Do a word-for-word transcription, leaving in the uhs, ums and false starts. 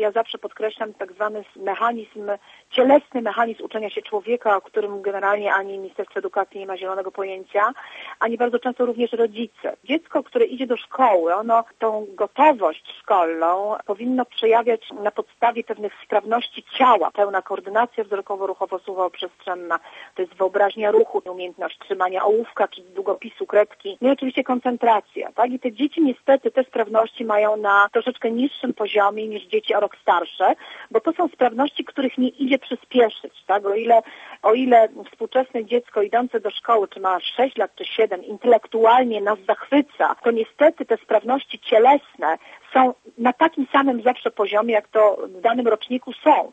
ja zawsze podkreślam tak zwany mechanizm, cielesny mechanizm uczenia się człowieka, o którym generalnie ani Ministerstwo Edukacji nie ma zielonego pojęcia, ani bardzo często również rodzice. Dziecko, które idzie do szkoły, ono tą gotowość szkolną powinno przejawiać na podstawie pewnych sprawności ciała. Pełna koordynacja wzrokowo-ruchowo-słowo-przestrzenna, to jest wyobraźnia ruchu, umiejętność trzymania ołówka, czy długopisu, kredki, no i oczywiście koncentracja, tak? I te dzieci niestety te sprawności mają na troszeczkę niższym poziomie niż dzieci o rok starsze, bo to są sprawności, których nie idzie przyspieszyć, tak? O ile, o ile współczesne dziecko idące do szkoły, czy ma sześć lat, czy siedem, intelektualnie nas zachwyca, to niestety te sprawności cielesne są na takim samym zawsze poziomie, jak to w danym roczniku są.